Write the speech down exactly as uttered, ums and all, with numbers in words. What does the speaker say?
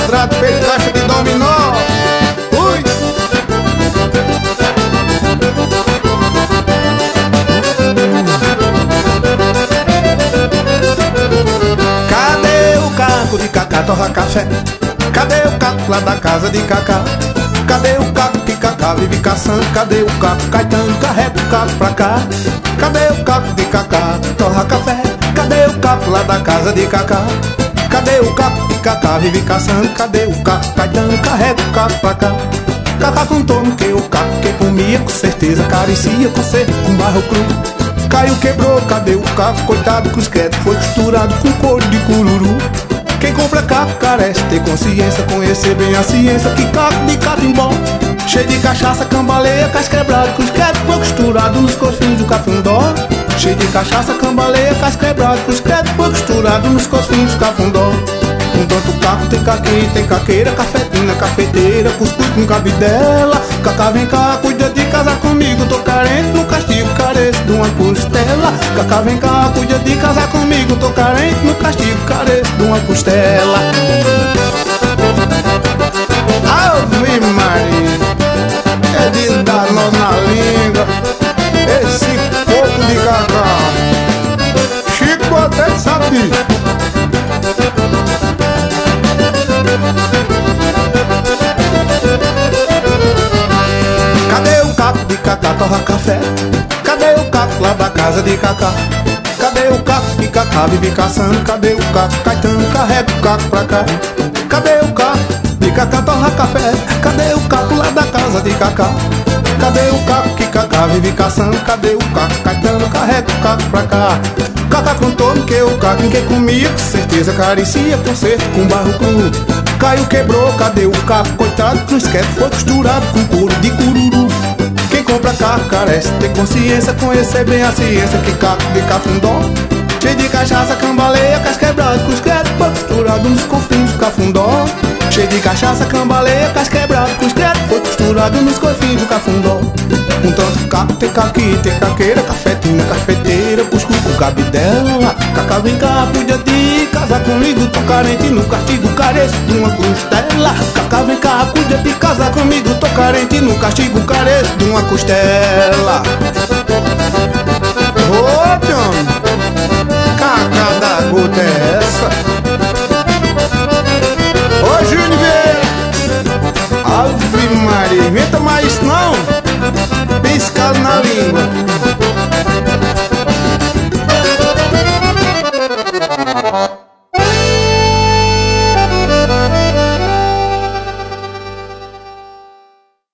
quadrado, feito caixa de dominó. Ui! Cadê o caco de Cacá torra café? Cadê o caco lá da casa de Cacá? Cadê o caco que Cacá vive caçando? Cadê o caco Caetano, carrega o caco pra cá? Cadê o caco de Cacá torra café? Cadê o caco lá da casa de Cacá? Cadê o caco que Cacá vive caçando? Cadê o caco Caetano, carrega o caco pra cá? Cacá contou no que o caco que comia, com certeza carecia com ser com barro cru. Caiu, quebrou, cadê o caco? Coitado, cruz credo, foi costurado com couro de cururu. Quem compra caco carece ter consciência, conhecer bem a ciência que caco de catimbó, cheio de cachaça, cambaleia, casca quebrada, cruz credo, foi costurado nos coxinhos do cafundó. Cheio de cachaça, cambaleia, casca quebrada, cruz credo, foi costurado nos coxinhos do cafundó. Um tanto caco tem caquinho, tem caqueira, cafetina, cafeteira, cuscuz com cabidela. Cacá vem cá, cuida de casar comigo, tô carente no castigo, careço de uma costela. Cacá vem cá, cuida de casar comigo, tô carente no castigo, careço de uma costela. Ave Maria, é de dar nó na língua esse pouco de Cacá. Chico até sabia. Cadê o caco de Cacá torra café? Cadê o caco lá da casa de Cacá? Cadê o caco que Cacá vive caçando? Cadê o caco Caetano, carrega o caco pra cá? Cadê o caco de Cacá torra café? Cadê o caco lá da casa de Cacá? Cadê o caco que Cacá vive caçando? Cadê o caco Caetano, carrega o caco pra cá? Cacá contou no que o caco em que comia, com certeza carecia com ser com barro cru. Caiu, quebrou, cadê o caco? Coitado, cruz credo, foi costurado com couro de cururu. Quem compra caco carece ter consciência, conhecer bem a ciência que caco de cafundó, cheio de cachaça, cambaleia, casca quebrada, cruz credo, foi costurado nos confins do cafundó. Cheio de cachaça, cambaleia, casca quebrada, cruz credo, foi costurado nos confins do cafundó. Um tanto caco tem caqui, tem caqueira, cafetina, cafeteira, cuscuz com cabidela. Cacá vem cá, cuida de casar comigo, tô carente no castigo, careço de uma costela. Cacá vem cá, cuida de casar comigo, tô carente no castigo, careço de uma costela. Ô, John, Cacá da gota é essa? Ô, Júnior Vieira, Ave Maria, inventa mais não, tem escalo na língua.